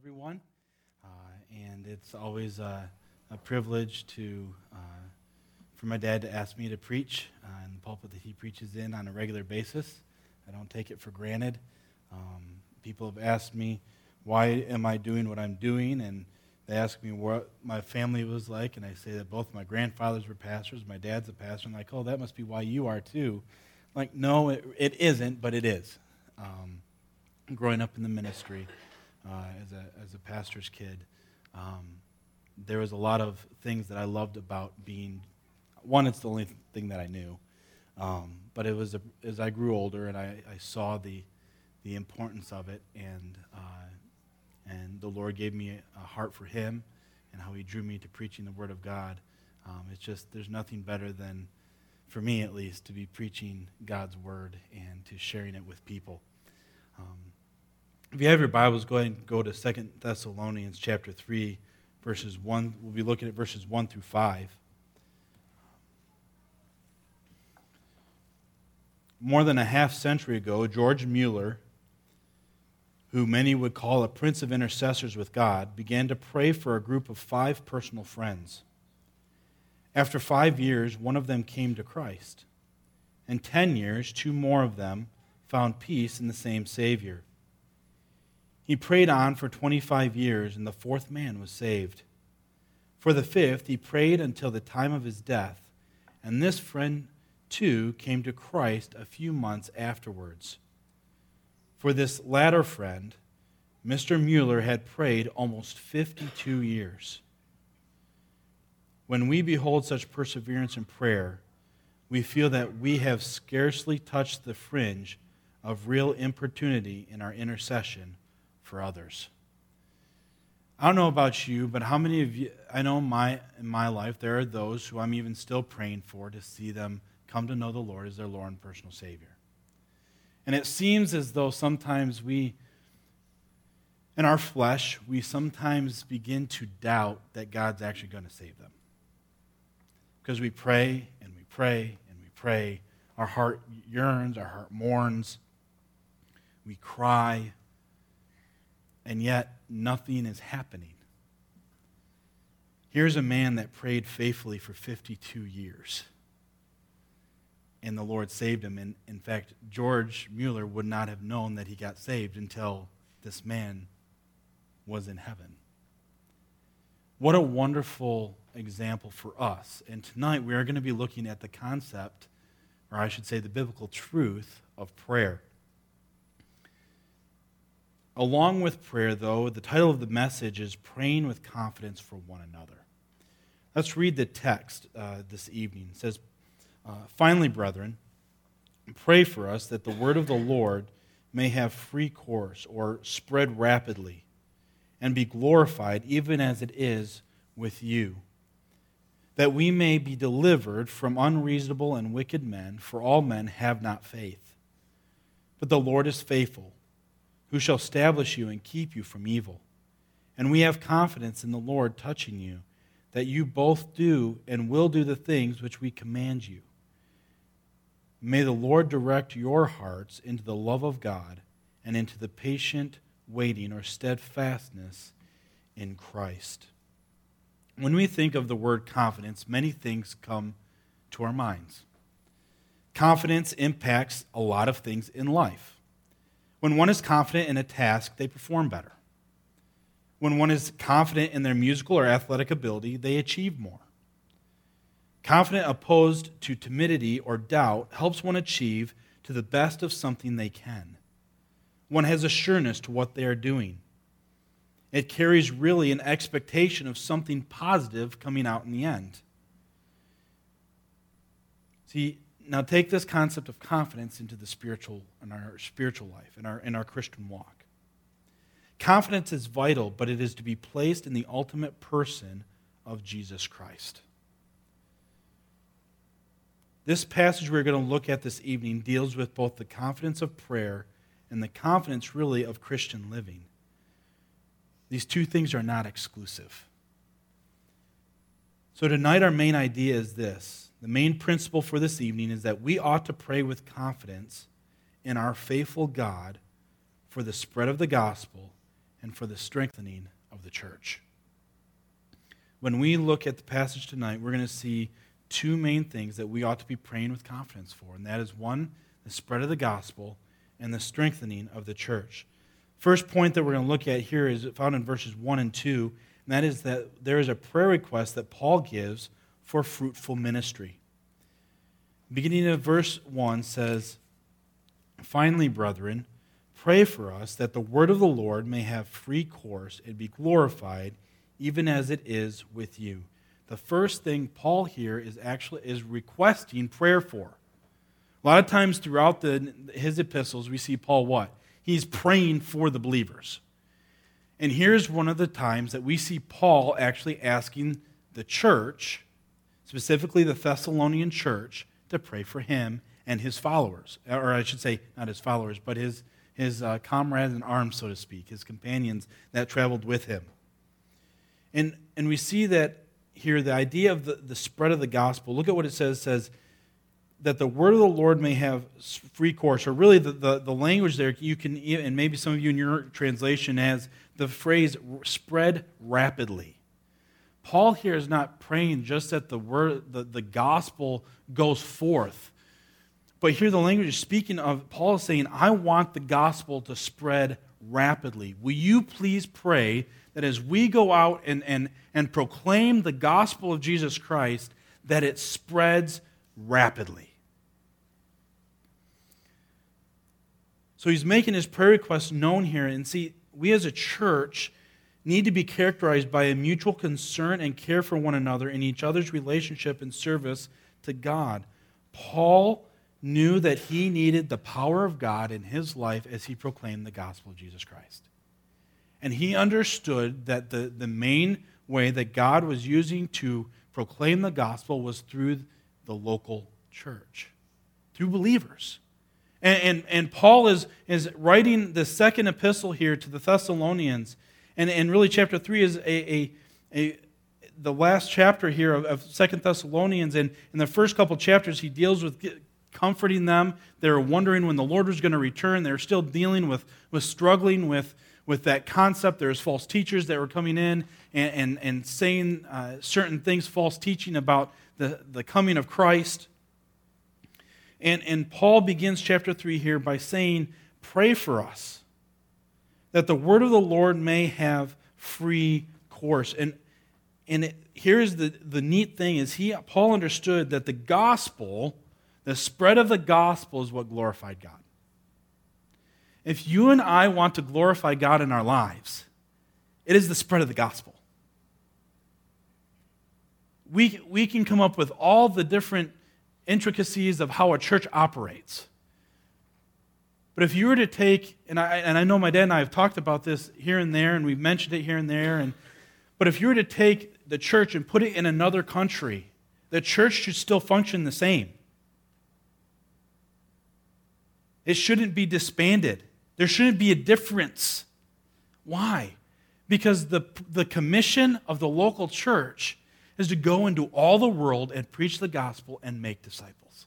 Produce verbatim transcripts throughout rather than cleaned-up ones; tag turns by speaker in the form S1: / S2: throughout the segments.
S1: everyone. Uh, and it's always uh, a privilege to uh, for my dad to ask me to preach uh, in the pulpit that he preaches in on a regular basis. I don't take it for granted. Um, people have asked me, why am I doing what I'm doing? And they ask me what my family was like, and I say that both my grandfathers were pastors, my dad's a pastor, and like, oh, that must be why you are too. I'm like, no, it, it isn't, but it is. Um, growing up in the ministry uh, as a as a pastor's kid, um, there was a lot of things that I loved about being. One, it's the only thing that I knew, um, but it was a, as I grew older and I, I saw the the importance of it, and uh, and the Lord gave me a, a heart for Him, and how He drew me to preaching the Word of God. Um, it's just there's nothing better than, for me at least, to be preaching God's Word and to sharing it with people. Um, if you have your Bibles, go ahead and go to Second Thessalonians chapter three, verses one. We'll be looking at verses one through five. More than a half century ago, George Mueller, who many would call a prince of intercessors with God, began to pray for a group of five personal friends. After five years, one of them came to Christ. In ten years, two more of them found peace in the same Savior. He prayed on for twenty-five years, and the fourth man was saved. For the fifth, he prayed until the time of his death, and this friend too came to Christ a few months afterwards. For this latter friend, Mister Mueller had prayed almost fifty-two years. When we behold such perseverance in prayer, we feel that we have scarcely touched the fringe of real importunity in our intercession for others. I don't know about you, but how many of you, I know my in my life, there are those who I'm even still praying for to see them come to know the Lord as their Lord and personal Savior. And it seems as though sometimes we, in our flesh, we sometimes begin to doubt that God's actually going to save them. Because we pray and we pray and we pray. Our heart yearns, our heart mourns. We cry. And yet, nothing is happening. Here's a man that prayed faithfully for fifty-two years. And the Lord saved him. And in fact, George Mueller would not have known that he got saved until this man was in heaven. What a wonderful example for us. And tonight we are going to be looking at the concept, or I should say the biblical truth, of prayer. Along with prayer, though, the title of the message is Praying with Confidence for One Another. Let's read the text uh, this evening. It says, uh, Finally, brethren, pray for us that the word of the Lord may have free course, or spread rapidly, and be glorified even as it is with you, that we may be delivered from unreasonable and wicked men, for all men have not faith. But the Lord is faithful, who shall establish you and keep you from evil. And we have confidence in the Lord touching you, that you both do and will do the things which we command you. May the Lord direct your hearts into the love of God and into the patient waiting or steadfastness in Christ. When we think of the word confidence, many things come to our minds. Confidence impacts a lot of things in life. When one is confident in a task, they perform better. When one is confident in their musical or athletic ability, they achieve more. Confidence opposed to timidity or doubt helps one achieve to the best of something they can. One has a sureness to what they are doing. It carries really an expectation of something positive coming out in the end. See, now take this concept of confidence into the spiritual, in our spiritual life, in our, in our Christian walk. Confidence is vital, but it is to be placed in the ultimate person of Jesus Christ. This passage we're going to look at this evening deals with both the confidence of prayer and the confidence, really, of Christian living. These two things are not exclusive. So tonight our main idea is this. The main principle for this evening is that we ought to pray with confidence in our faithful God for the spread of the gospel and for the strengthening of the church. When we look at the passage tonight, we're going to see two main things that we ought to be praying with confidence for, and that is, one, the spread of the gospel, and the strengthening of the church. First point that we're going to look at here is found in verses one and two, and that is that there is a prayer request that Paul gives for fruitful ministry. Beginning of verse one says, "Finally, brethren, pray for us that the word of the Lord may have free course and be glorified, even as it is with you." The first thing Paul here is actually is requesting prayer for. A lot of times throughout the, his epistles, we see Paul what? He's praying for the believers. And here's one of the times that we see Paul actually asking the church, specifically the Thessalonian church, to pray for him and his followers. Or I should say, not his followers, but his, his uh, comrades in arms, so to speak, his companions that traveled with him. And, and we see that here, the idea of the, the spread of the gospel, look at what it says, it says that the word of the Lord may have free course, or really the, the, the language there, you can, and maybe some of you in your translation has the phrase spread rapidly. Paul here is not praying just that the word, the, the gospel goes forth, but here the language is speaking of, Paul is saying, I want the gospel to spread rapidly. Will you please pray that as we go out and, and, and proclaim the gospel of Jesus Christ, that it spreads rapidly. So he's making his prayer request known here. And see, we as a church need to be characterized by a mutual concern and care for one another in each other's relationship and service to God. Paul knew that he needed the power of God in his life as he proclaimed the gospel of Jesus Christ. And he understood that the, the main way that God was using to proclaim the gospel was through the local church, through believers. And, and, and Paul is, is writing the second epistle here to the Thessalonians, and, and really chapter three is a, a, a the last chapter here of, of Second Thessalonians, and in the first couple chapters he deals with comforting them. They're wondering when the Lord was going to return. They're still dealing with, with struggling with with that concept. There's false teachers that were coming in and, and, and saying uh, certain things, false teaching about the, the coming of Christ. And, and Paul begins chapter three here by saying, pray for us, that the word of the Lord may have free course. And, and it, here's the, the neat thing is he Paul understood that the gospel, the spread of the gospel is what glorified God. If you and I want to glorify God in our lives, it is the spread of the gospel. We, we can come up with all the different intricacies of how a church operates. But if you were to take, and I, and I know my dad and I have talked about this here and there, and we've mentioned it here and there, and, but if you were to take the church and put it in another country, the church should still function the same. It shouldn't be disbanded. There shouldn't be a difference. Why? Because the, the commission of the local church is to go into all the world and preach the gospel and make disciples.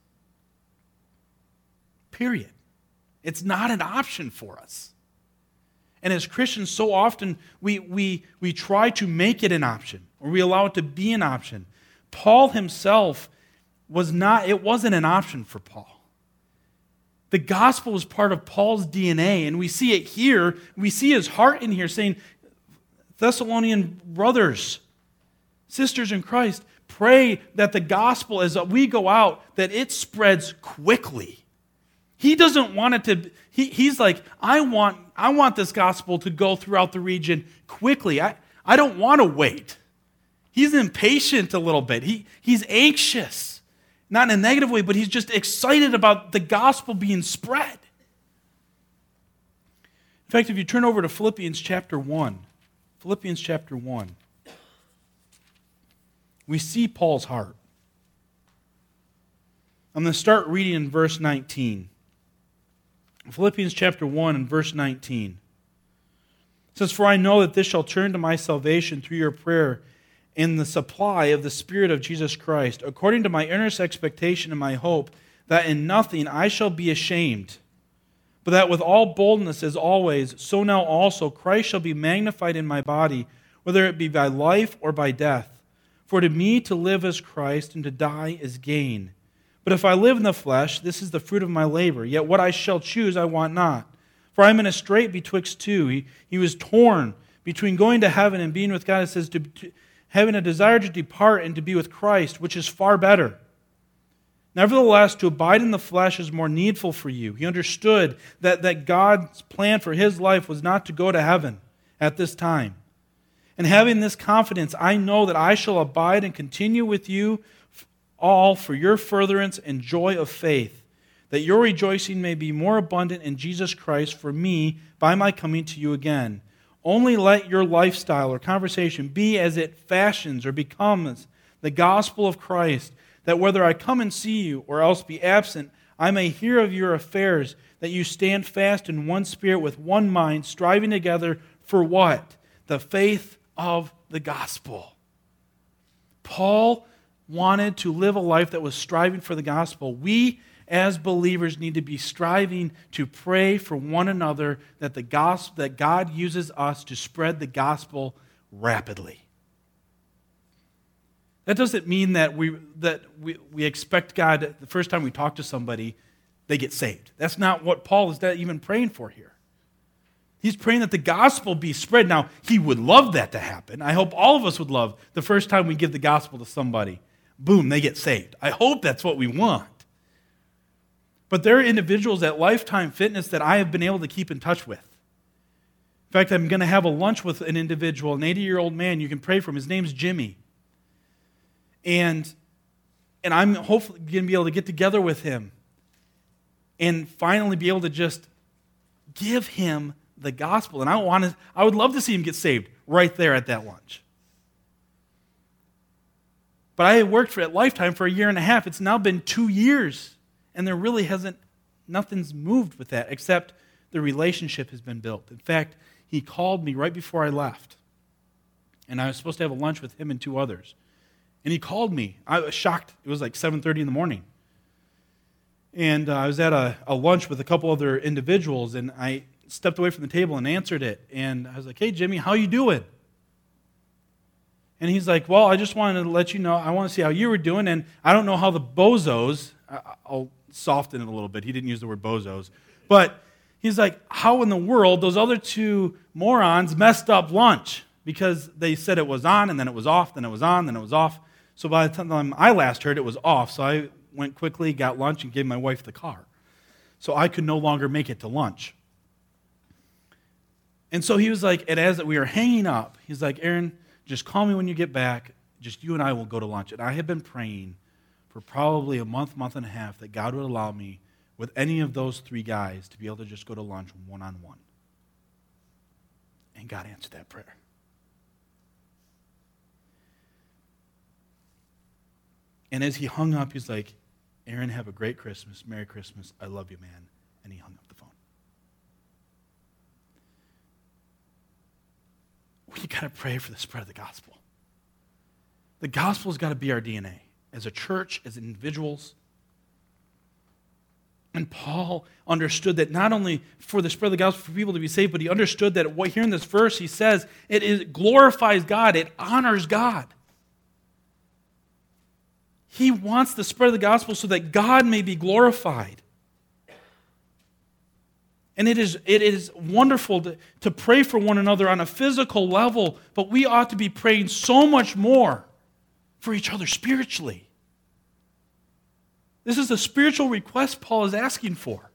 S1: Period. It's not an option for us. And as Christians, so often we, we, we try to make it an option, or we allow it to be an option. Paul himself was not, it wasn't an option for Paul. The gospel was part of Paul's D N A, and we see it here. We see his heart in here saying, Thessalonian brothers, sisters in Christ, pray that the gospel, as we go out, that it spreads quickly. He doesn't want it to, he, he's like, I want, I want this gospel to go throughout the region quickly. I, I don't want to wait. He's impatient a little bit. He, he's anxious. Not in a negative way, but he's just excited about the gospel being spread. In fact, if you turn over to Philippians chapter one, Philippians chapter one, we see Paul's heart. I'm going to start reading in verse nineteen. Philippians chapter one and verse nineteen. It says, "For I know that this shall turn to my salvation through your prayer in the supply of the Spirit of Jesus Christ, according to my earnest expectation and my hope, that in nothing I shall be ashamed, but that with all boldness as always, so now also Christ shall be magnified in my body, whether it be by life or by death. For to me to live is Christ, and to die is gain. But if I live in the flesh, this is the fruit of my labor. Yet what I shall choose I want not. For I am in a strait betwixt two. He, he was torn between going to heaven and being with God. It says, to, to, having a desire to depart and to be with Christ, which is far better. Nevertheless, to abide in the flesh is more needful for you. He understood that, that God's plan for his life was not to go to heaven at this time. And having this confidence, I know that I shall abide and continue with you all for your furtherance and joy of faith, that your rejoicing may be more abundant in Jesus Christ for me by my coming to you again. Only let your lifestyle or conversation be as it fashions or becomes the gospel of Christ, that whether I come and see you or else be absent, I may hear of your affairs, that you stand fast in one spirit with one mind, striving together for what? The faith of the gospel. Paul wanted to live a life that was striving for the gospel. We, as believers, need to be striving to pray for one another that the gospel, that God uses us to spread the gospel rapidly. That doesn't mean that we that we, we expect God, the first time we talk to somebody, they get saved. That's not what Paul is even praying for here. He's praying that the gospel be spread. Now, he would love that to happen. I hope all of us would love the first time we give the gospel to somebody, boom, they get saved. I hope that's what we want. But there are individuals at Lifetime Fitness that I have been able to keep in touch with. In fact, I'm going to have a lunch with an individual, an eighty-year-old man. You can pray for him. His name's Jimmy. And, and I'm hopefully going to be able to get together with him and finally be able to just give him the gospel. And I want to, I would love to see him get saved right there at that lunch. But I had worked for at Lifetime for a year and a half. It's now been two years. And there really hasn't, nothing's moved with that except the relationship has been built. In fact, he called me right before I left. And I was supposed to have a lunch with him and two others. And he called me. I was shocked. It was like seven thirty in the morning. And uh, I was at a, a lunch with a couple other individuals, and I stepped away from the table and answered it. And I was like, hey, Jimmy, how you doing? And he's like, well, I just wanted to let you know, I want to see how you were doing, and I don't know how the bozos, I'll soften it a little bit. He didn't use the word bozos. But he's like, how in the world those other two morons messed up lunch? Because they said it was on, and then it was off, then it was on, then it was off. So by the time I last heard, it was off. So I went quickly, got lunch, and gave my wife the car. So I could no longer make it to lunch. And so he was like, and as we were hanging up, he's like, Aaron, just call me when you get back. Just you and I will go to lunch. And I had been praying for probably a month, month and a half that God would allow me with any of those three guys to be able to just go to lunch one-on-one. And God answered that prayer. And as he hung up, he's like, Aaron, have a great Christmas. Merry Christmas. I love you, man. And he hung up the phone. We got to pray for the spread of the gospel. The gospel has got to be our D N A as a church, as individuals. And Paul understood that not only for the spread of the gospel for people to be saved, but he understood that what here in this verse he says, it is, glorifies God, it honors God. He wants the spread of the gospel so that God may be glorified. And it is, it is wonderful to, to pray for one another on a physical level, but we ought to be praying so much more for each other spiritually. This is a spiritual request Paul is asking for.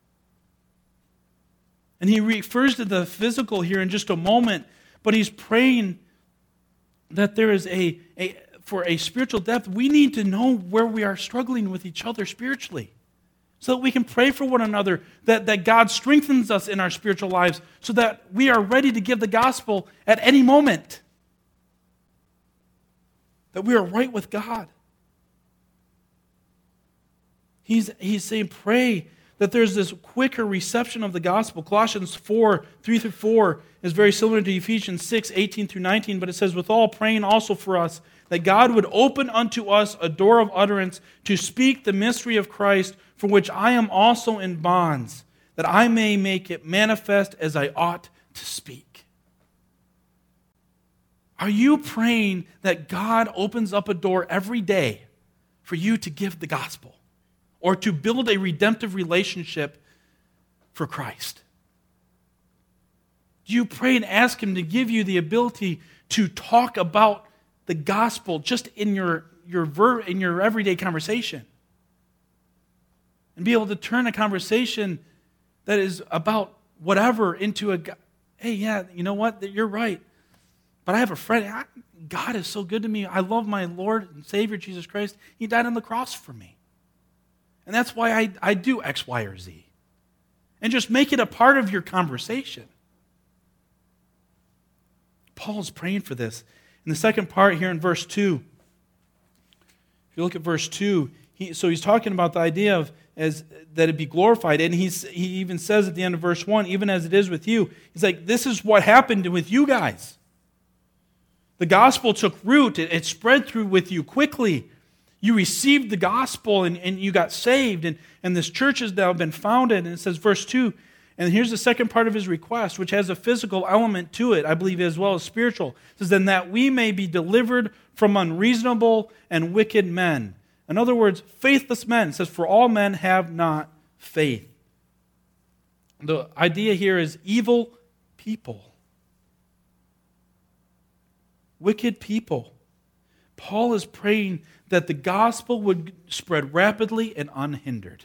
S1: And he refers to the physical here in just a moment, but he's praying that there is a, a for a spiritual depth. We need to know where we are struggling with each other spiritually so that we can pray for one another, that, that God strengthens us in our spiritual lives so that we are ready to give the gospel at any moment, that we are right with God. He's, he's saying pray that there's this quicker reception of the gospel. Colossians four, three through four is very similar to Ephesians six, eighteen through nineteen, but it says, with all praying also for us, that God would open unto us a door of utterance to speak the mystery of Christ, for which I am also in bonds, that I may make it manifest as I ought to speak. Are you praying that God opens up a door every day for you to give the gospel or to build a redemptive relationship for Christ? Do you pray and ask Him to give you the ability to talk about the gospel just in your, your, ver- in your everyday conversation? And be able to turn a conversation that is about whatever into a, hey, yeah, you know what, you're right. But I have a friend, I, God is so good to me. I love my Lord and Savior, Jesus Christ. He died on the cross for me. And that's why I, I do X, Y, or Z. And just make it a part of your conversation. Paul's praying for this. In the second part here in verse two, if you look at verse two, he, so he's talking about the idea of as that it be glorified. And he's, he even says at the end of verse one, even as it is with you, he's like, this is what happened with you guys. The gospel took root. It, it spread through with you quickly. You received the gospel and, and you got saved. And, and this church has now been founded. And it says, verse two, and here's the second part of his request, which has a physical element to it, I believe, as well as spiritual. It says, then that we may be delivered from unreasonable and wicked men. In other words, faithless men. It says, for all men have not faith. The idea here is evil people. Wicked people. Paul is praying that the gospel would spread rapidly and unhindered.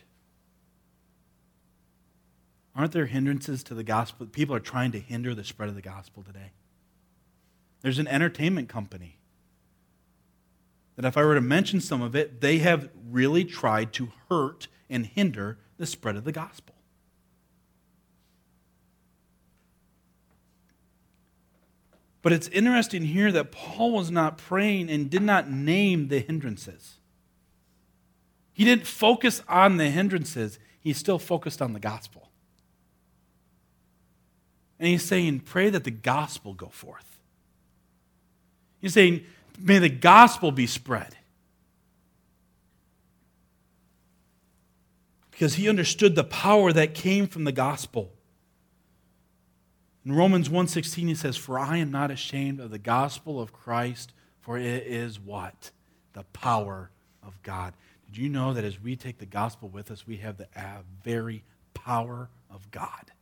S1: Aren't there hindrances to the gospel? People are trying to hinder the spread of the gospel today. There's an entertainment company that if I were to mention some of it, they have really tried to hurt and hinder the spread of the gospel. But it's interesting here that Paul was not praying and did not name the hindrances. He didn't focus on the hindrances. He still focused on the gospel. And he's saying, pray that the gospel go forth. He's saying, may the gospel be spread. Because he understood the power that came from the gospel. In Romans one sixteen, he says, for I am not ashamed of the gospel of Christ, for it is what? The power of God. Did you know that as we take the gospel with us, we have the uh, very power of God?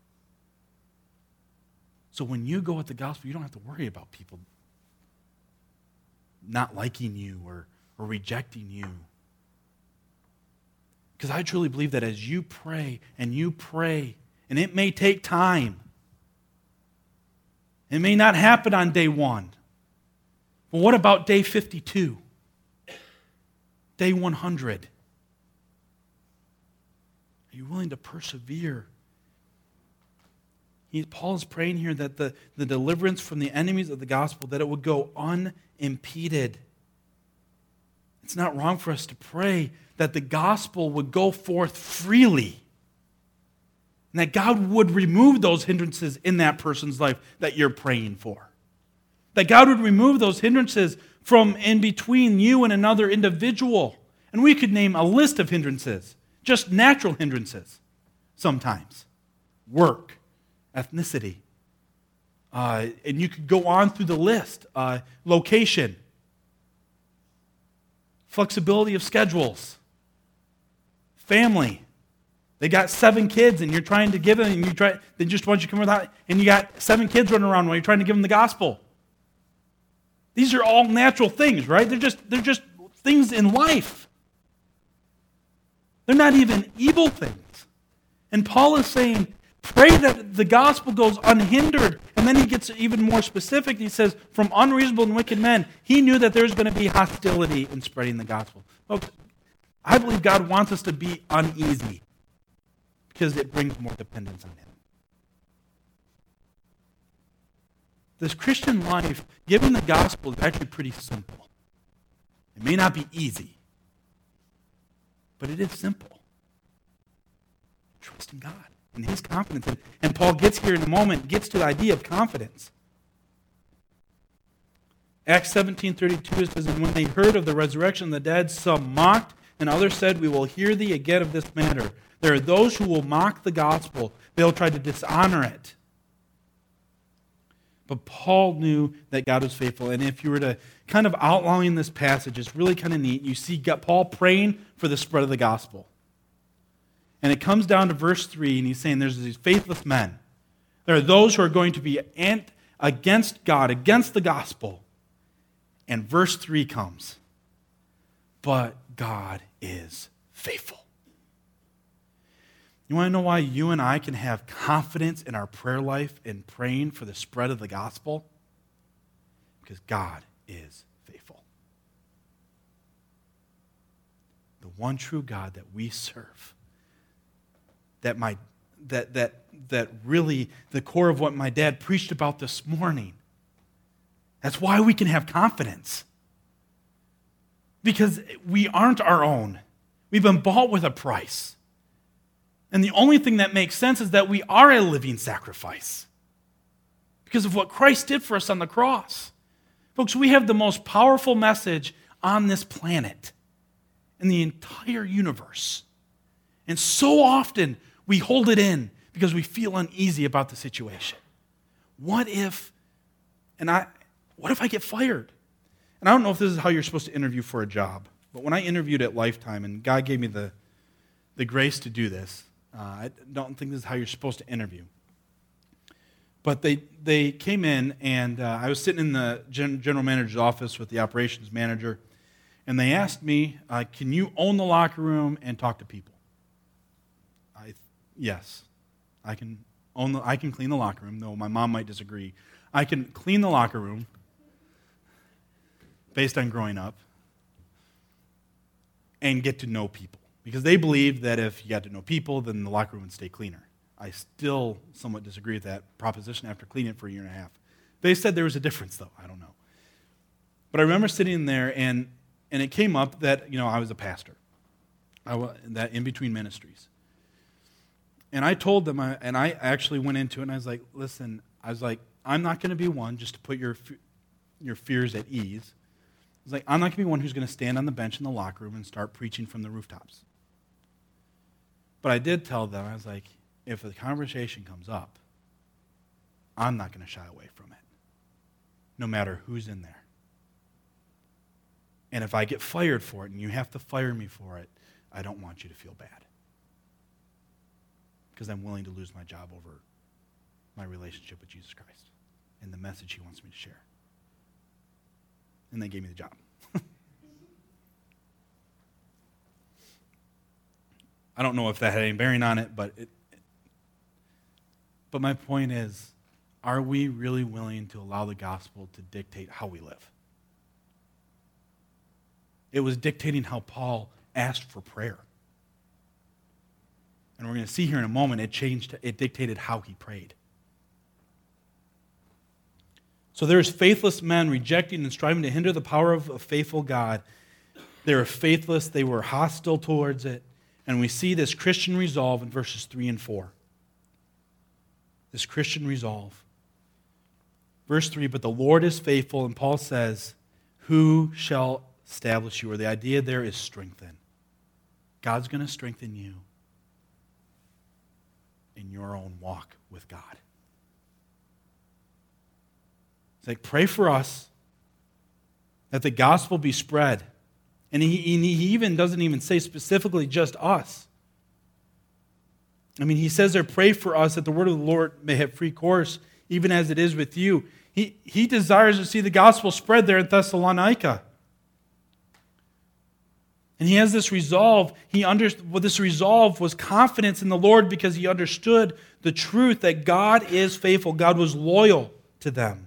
S1: So when you go with the gospel, you don't have to worry about people not liking you or, or rejecting you. Because I truly believe that as you pray and you pray, and it may take time, it may not happen on day one. But what about day fifty-two? Day one hundred? Are you willing to persevere? He, Paul is praying here that the, the deliverance from the enemies of the gospel, that it would go unimpeded. It's not wrong for us to pray that the gospel would go forth freely. And that God would remove those hindrances in that person's life that you're praying for. That God would remove those hindrances from in between you and another individual. And we could name a list of hindrances, just natural hindrances sometimes. Work, ethnicity. Uh, and you could go on through the list. Uh, location. Flexibility of schedules. Family. They got seven kids and you're trying to give them, and you try, they just want you to come without, and you got seven kids running around while you're trying to give them the gospel. These are all natural things, right? They're just, they're just things in life. They're not even evil things. And Paul is saying, pray that the gospel goes unhindered. And then he gets even more specific. He says, from unreasonable and wicked men, he knew that there's going to be hostility in spreading the gospel. Folks, I believe God wants us to be uneasy, because it brings more dependence on Him. This Christian life, giving the gospel, is actually pretty simple. It may not be easy, but it is simple. Trust in God and His confidence. And, and Paul gets here in a moment, gets to the idea of confidence. Acts seventeen thirty-two says, and when they heard of the resurrection of the dead, some mocked, And others said, we will hear thee again of this matter. There are those who will mock the gospel. They'll try to dishonor it. But Paul knew that God was faithful. And if you were to kind of outline this passage, it's really kind of neat. You see Paul praying for the spread of the gospel. And it comes down to verse three, and he's saying there's these faithless men. There are those who are going to be against God, against the gospel. And verse three comes. But God is faithful. You want to know why you and I can have confidence in our prayer life in praying for the spread of the gospel? Because God is faithful. The one true God that we serve, that my that that that really the core of what my dad preached about this morning. That's why we can have confidence. Because we aren't our own. We've been bought with a price. And the only thing that makes sense is that we are a living sacrifice because of what Christ did for us on the cross. Folks, we have the most powerful message on this planet, in the entire universe. And so often we hold it in because we feel uneasy about the situation. What if, and I, what if I get fired? And I don't know if this is how you're supposed to interview for a job, but when I interviewed at Lifetime, and God gave me the, the grace to do this, Uh, I don't think this is how you're supposed to interview. But they they came in, and uh, I was sitting in the gen- general manager's office with the operations manager, and they asked me, uh, can you own the locker room and talk to people? I Yes, I can own the, I can clean the locker room, though my mom might disagree. I can clean the locker room based on growing up and get to know people. Because they believed that if you got to know people, then the locker room would stay cleaner. I still somewhat disagree with that proposition after cleaning it for a year and a half. They said there was a difference, though. I don't know. But I remember sitting there, and, and it came up that, you know, I was a pastor. I was, that in between ministries. And I told them, I, and I actually went into it, and I was like, listen, I was like, I'm not going to be one just to put your your fears at ease. I was like, I'm not going to be one who's going to stand on the bench in the locker room and start preaching from the rooftops. But I did tell them, I was like, if the conversation comes up, I'm not going to shy away from it, no matter who's in there. And if I get fired for it and you have to fire me for it, I don't want you to feel bad. Because I'm willing to lose my job over my relationship with Jesus Christ and the message he wants me to share. And they gave me the job. I don't know if that had any bearing on it, but it, it, but my point is, are we really willing to allow the gospel to dictate how we live? It was dictating how Paul asked for prayer. And we're going to see here in a moment, it changed, it dictated how he prayed. So there's faithless men rejecting and striving to hinder the power of a faithful God. They were faithless, they were hostile towards it. And we see this Christian resolve in verses three and four. This Christian resolve. Verse three, but the Lord is faithful, and Paul says, who shall establish you? Or the idea there is strengthen. God's going to strengthen you in your own walk with God. It's like, pray for us that the gospel be spread. And he, he even doesn't even say specifically just us. I mean, he says there, pray for us that the word of the Lord may have free course, even as it is with you. He, he desires to see the gospel spread there in Thessalonica. And he has this resolve. He under, well, this resolve was confidence in the Lord because he understood the truth that God is faithful. God was loyal to them.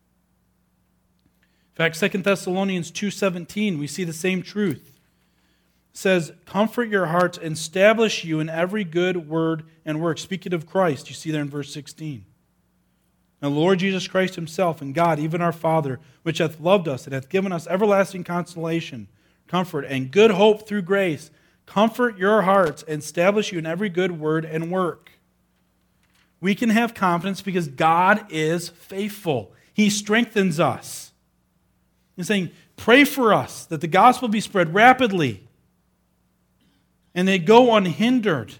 S1: In fact, Second Thessalonians two seventeen, we see the same truth. It says, comfort your hearts and establish you in every good word and work. Speaking of Christ, you see there in verse sixteen. Now the Lord Jesus Christ himself and God, even our Father, which hath loved us and hath given us everlasting consolation, comfort, and good hope through grace, comfort your hearts and establish you in every good word and work. We can have confidence because God is faithful. He strengthens us. He's saying, pray for us that the gospel be spread rapidly. And they go unhindered.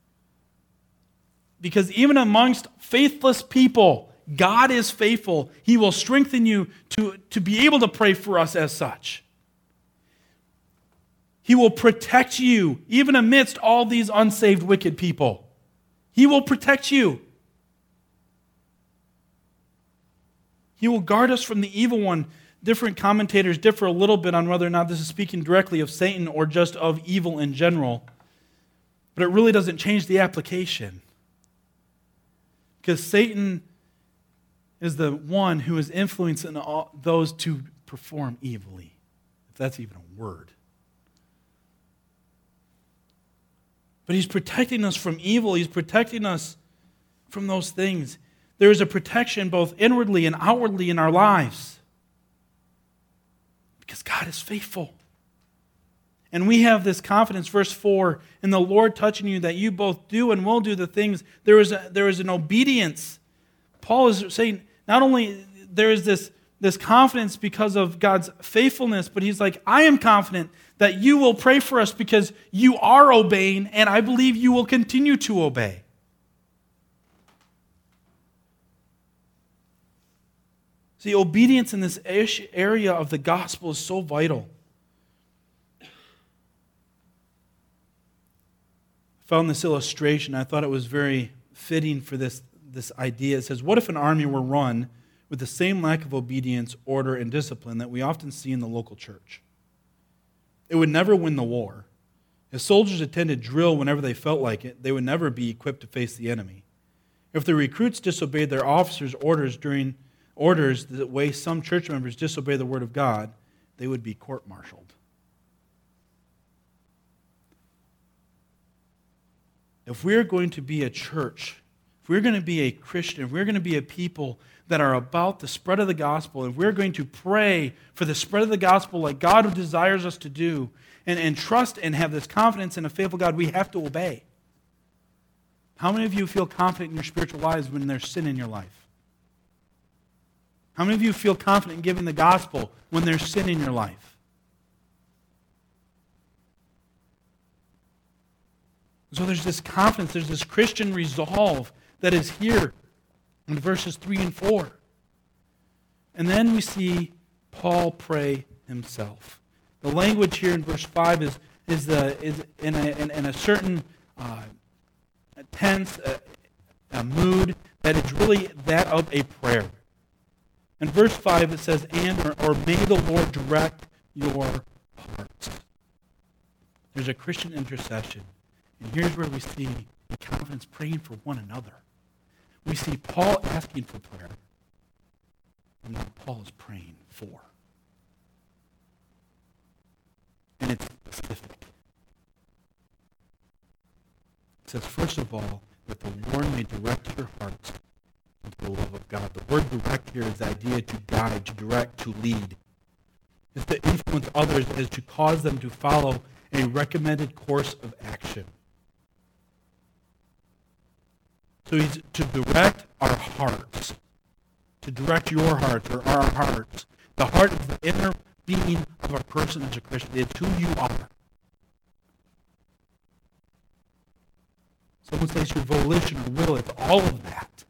S1: Because even amongst faithless people, God is faithful. He will strengthen you to, to be able to pray for us as such. He will protect you even amidst all these unsaved wicked people. He will protect you. He will guard us from the evil one. Different commentators differ a little bit on whether or not this is speaking directly of Satan or just of evil in general. But it really doesn't change the application. Because Satan is the one who is influencing all those to perform evilly, if that's even a word. But he's protecting us from evil. He's protecting us from those things. There is a protection both inwardly and outwardly in our lives. Because God is faithful. And we have this confidence, verse four, in the Lord touching you, that you both do and will do the things. There is, a, there is an obedience. Paul is saying, not only there is this, this confidence because of God's faithfulness, but he's like, I am confident that you will pray for us because you are obeying, and I believe you will continue to obey. See, obedience in this area of the gospel is so vital. Found this illustration. I thought it was very fitting for this, this idea. It says, what if an army were run with the same lack of obedience, order, and discipline that we often see in the local church? It would never win the war. If soldiers attended drill whenever they felt like it, they would never be equipped to face the enemy. If the recruits disobeyed their officers' orders during orders the way some church members disobey the word of God, they would be court-martialed. If we're going to be a church, if we're going to be a Christian, if we're going to be a people that are about the spread of the gospel, if we're going to pray for the spread of the gospel like God desires us to do, and, and trust and have this confidence in a faithful God, we have to obey. How many of you feel confident in your spiritual lives when there's sin in your life? How many of you feel confident in giving the gospel when there's sin in your life? So there's this confidence, there's this Christian resolve that is here in verses three and four. And then we see Paul pray himself. The language here in verse five is, is, the, is in, a, in, in a certain uh, tense, a, a mood that is really that of a prayer. In verse five it says, and or, or may the Lord direct your hearts. There's a Christian intercession. And here's where we see the confidence praying for one another. We see Paul asking for prayer, and then Paul is praying for. And it's specific. It says, first of all, that the Lord may direct your hearts into the love of God. The word direct here is the idea to guide, to direct, to lead. It's to influence others as to cause them to follow a recommended course of action. So he's to direct our hearts, to direct your hearts or our hearts. The heart is the inner being of a person as a Christian. It's who you are. Someone says your volition or will. It's all of that.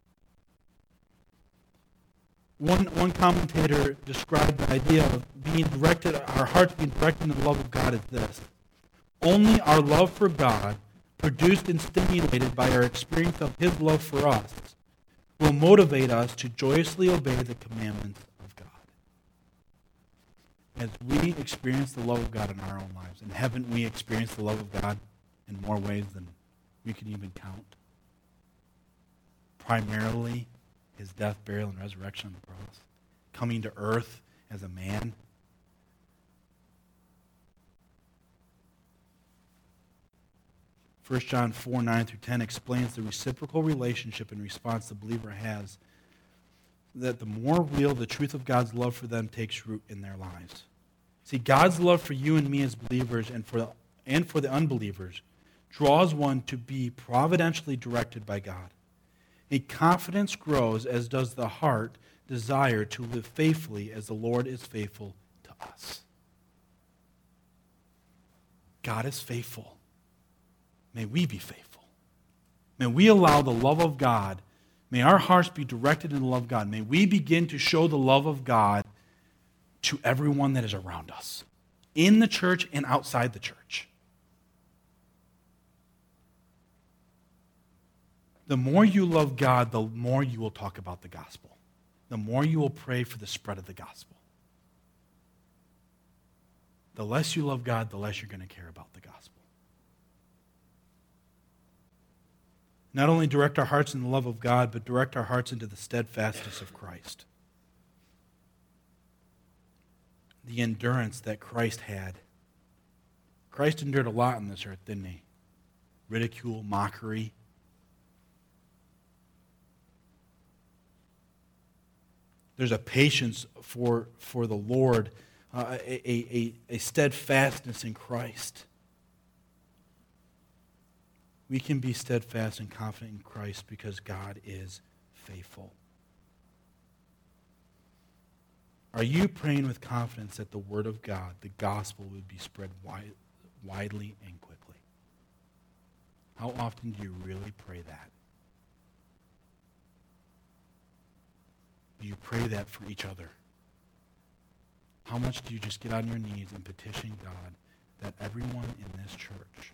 S1: One, one commentator described the idea of being directed, our hearts being directed in the love of God as this. Only our love for God, produced and stimulated by our experience of His love for us, will motivate us to joyously obey the commandments of God. As we experience the love of God in our own lives, and haven't we experienced the love of God in more ways than we can even count? Primarily, His death, burial, and resurrection on the cross. Coming to earth as a man. First John four, nine through ten explains the reciprocal relationship and response the believer has, that the more real the truth of God's love for them takes root in their lives. See, God's love for you and me as believers and for, and for the unbelievers draws one to be providentially directed by God. A confidence grows, as does the heart desire to live faithfully as the Lord is faithful to us. God is faithful. may we be faithful. May we allow the love of God, may our hearts be directed in the love of God. May we begin to show the love of God to everyone that is around us, in the church and outside the church. The more you love God, the more you will talk about the gospel. The more you will pray for the spread of the gospel. The less you love God, the less you're going to care about the gospel. Not only direct our hearts in the love of God, but direct our hearts into the steadfastness of Christ. The endurance that Christ had. Christ endured a lot on this earth, didn't he? Ridicule, mockery. There's a patience for, for the Lord, uh, a, a, a steadfastness in Christ. We can be steadfast and confident in Christ because God is faithful. Are you praying with confidence that the Word of God, the gospel, would be spread wide, widely and quickly? How often do you really pray that? Do you pray that for each other? How much do you just get on your knees and petition God that everyone in this church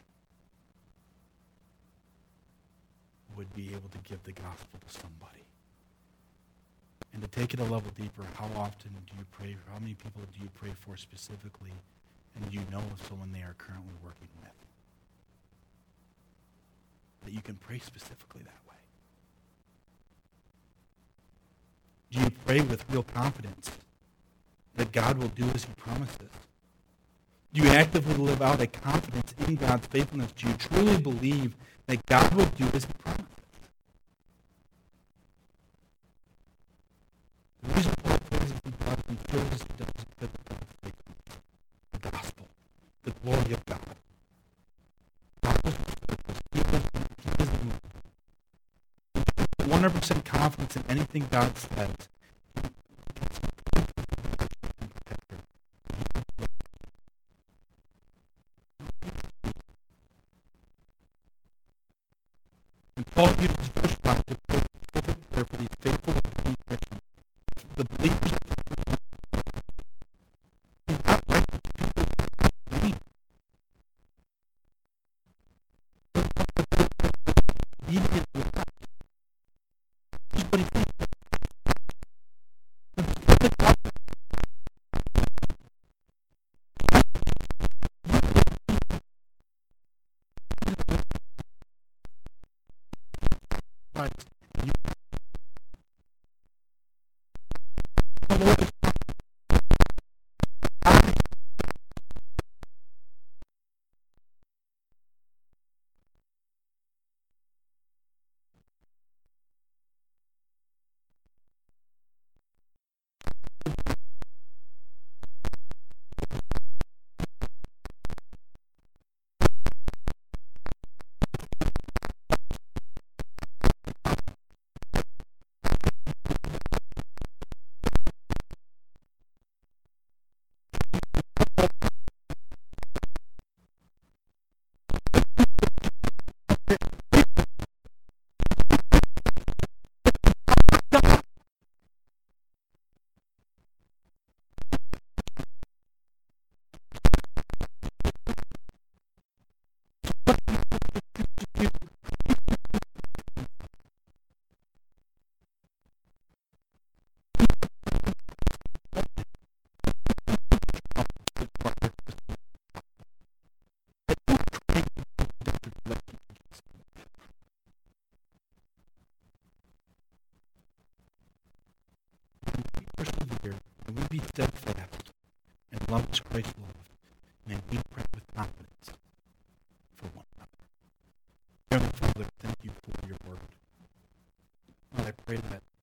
S1: would be able to give the gospel to somebody? And to take it a level deeper, how often do you pray, how many people do you pray for specifically, and do you know of someone they are currently working with? That you can pray specifically that way. Do you pray with real confidence that God will do as he promises? Do you actively live out a confidence in God's faithfulness? Do you truly believe that God will do as he promises? The reason Paul praises God and shows us he does is because of God's faithfulness. The gospel, the glory of God. God is He is, he is one hundred percent confidence in anything God says. And Paul uses verse five to put there for these faithful and Christians. The believers he's not right to people obedient with God. This is what he thinks. Right. You, the Lord is persevere, and we be steadfast and love as Christ loved, and we pray with confidence for one another. Heavenly Father, thank you for your word. Lord, I pray that